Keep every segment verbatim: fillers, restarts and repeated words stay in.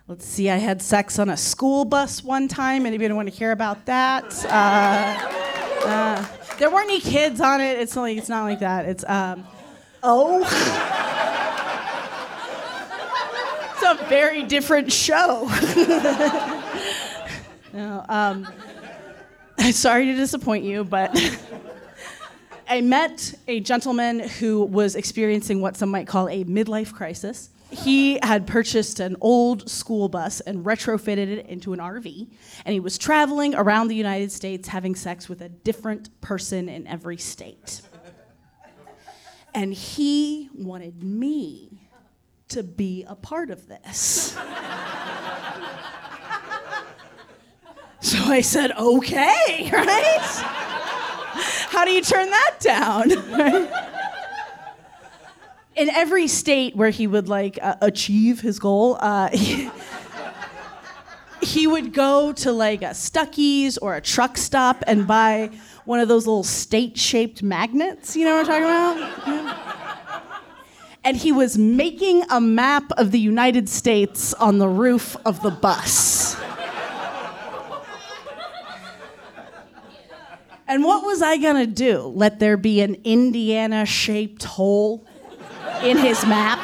Let's see, I had sex on a school bus one time. Anybody want to hear about that? Uh, uh, there weren't any kids on it. It's not like, it's not like that. It's, um, oh. It's a very different show. no, um, sorry to disappoint you, but I met a gentleman who was experiencing what some might call a midlife crisis. He had purchased an old school bus and retrofitted it into an R V, and he was traveling around the United States having sex with a different person in every state. And he wanted me to be a part of this. So I said, okay, right? How do you turn that down? Right? In every state where he would like uh, achieve his goal, uh, he, he would go to like a Stuckey's or a truck stop and buy one of those little state-shaped magnets. You know what I'm talking about? Yeah. And he was making a map of the United States on the roof of the bus. And what was I gonna do? Let there be an Indiana-shaped hole in his map?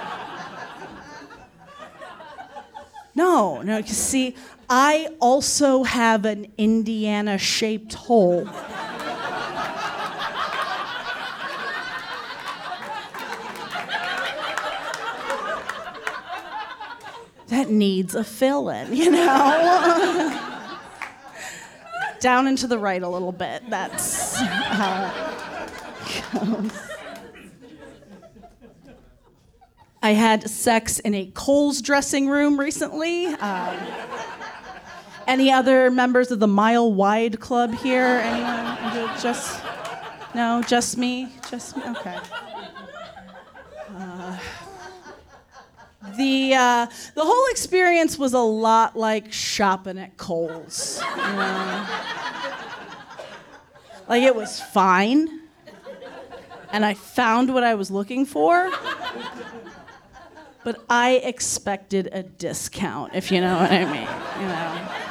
No, no, you see, I also have an Indiana-shaped hole. That needs a fill-in, you know? Down and to the right a little bit, that's how it goes. I had sex in a Kohl's dressing room recently. Um, any other members of the Mile Wide Club here? Anyone? Just, no, just me? Just me? Okay. Uh, the, uh, the whole experience was a lot like shopping at Kohl's. You know? Like, it was fine, and I found what I was looking for. But I expected a discount, if you know what I mean, you know.